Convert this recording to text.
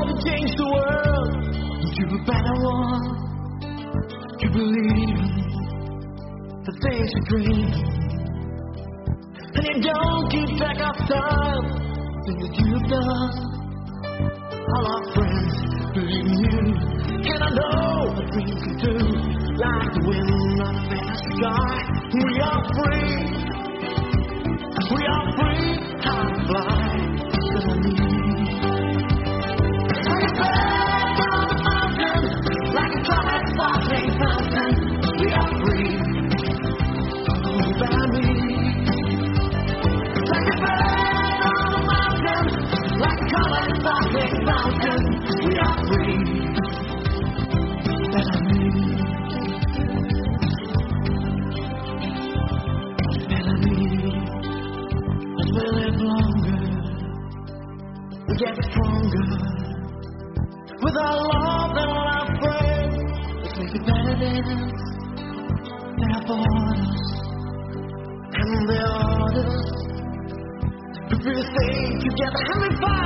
to change the world into a better one. You believe in the things you dream, and you don't keep track of time, things that you've done. All our friends believe in you, and I know what dreams can do. Like the wind up in the sky, we are free. We are free, how to fly. Cause I need like a bird on the mountain, like a tropic sparkling fountain. We are free, oh, by me. Like a bird on the mountain, like a tropic sparkling fountain. We are free, that I need. We live longer, we get stronger. With our love and our faith, let's make it better than they have borders and they orders. If we stay together and we fight.